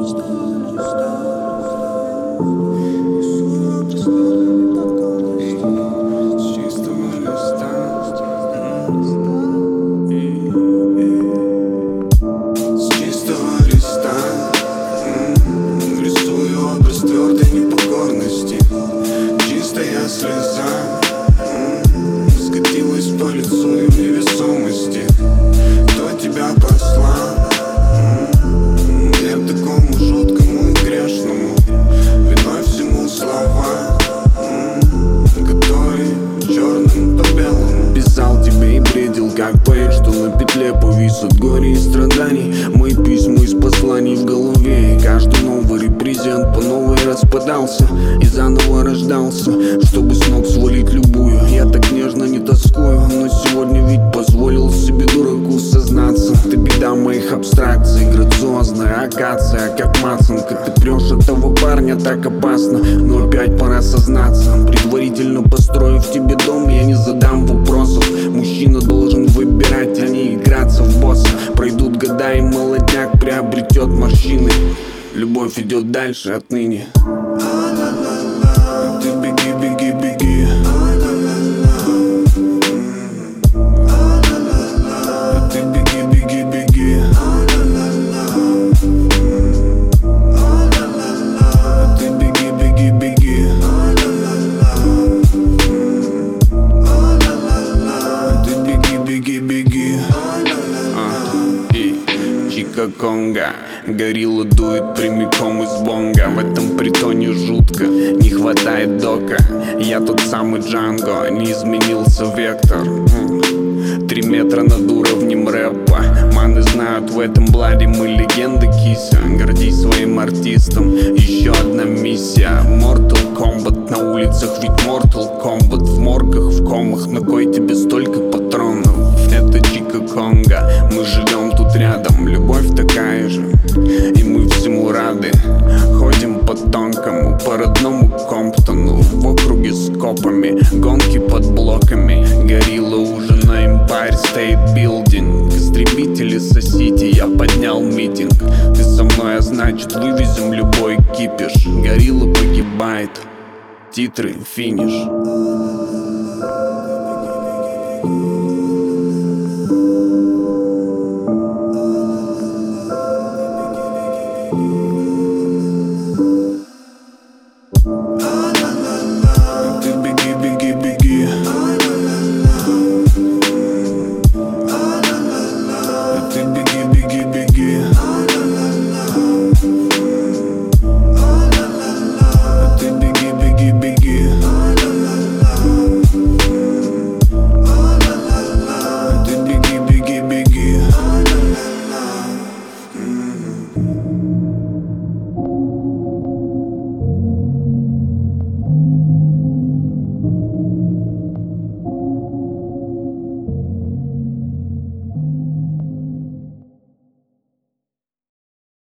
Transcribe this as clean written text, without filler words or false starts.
Твердой непокорности чистая слеза скатилась по лицу и в невесомости. Кто тебя послал к такому жуткому и грешному? Виной всему слова, которые черным по белому. Писал тебе и бредил, как поэт, что на петле повис от горя и страданий. Мои письма из посланий в голове, и каждый новый репрезент по новой распадался и заново рождался, чтобы с ног свалить любую. Я так нежно не тоскую, но сегодня ведь позволил себе дураку сознаться. Ты беда моих абстракций, грациозная акация, как мацанка. Ты прешь этого парня так опасно, но опять пора сознаться. Предварительно построив тебе дом, я не задам вопросов. Мужчина должен выбирать, а не играться в босса. Пройдут года и молодняк приобретет морщины. Любовь идет дальше отныне. Ты беги, беги, беги. Ты беги, беги, беги. Ты беги, беги, беги. Ты беги, беги, беги. Чика Конго. Горилла дует прямиком из бонга. В этом притоне жутко, не хватает дока. Я тот самый Джанго, не изменился вектор. 3 метра над уровнем рэпа. Маны знают, в этом бладе мы легенды, кися. Гордись своим артистом, еще одна миссия. Mortal Kombat на улицах, ведь Mortal Kombat в моргах, в комах. На кой тебе столько патронов? Это Чика Конго, мы живем тут рядом. Любовь такая же, и мы всему рады. Ходим по тонкому, по родному Комптону, в округе с копами, гонки под блоками. Горилла уже на Empire State Building. Истребители сосите, я поднял митинг. Ты со мной, а значит вывезем любой кипиш. Горилла погибает, титры, финиш. Thank you.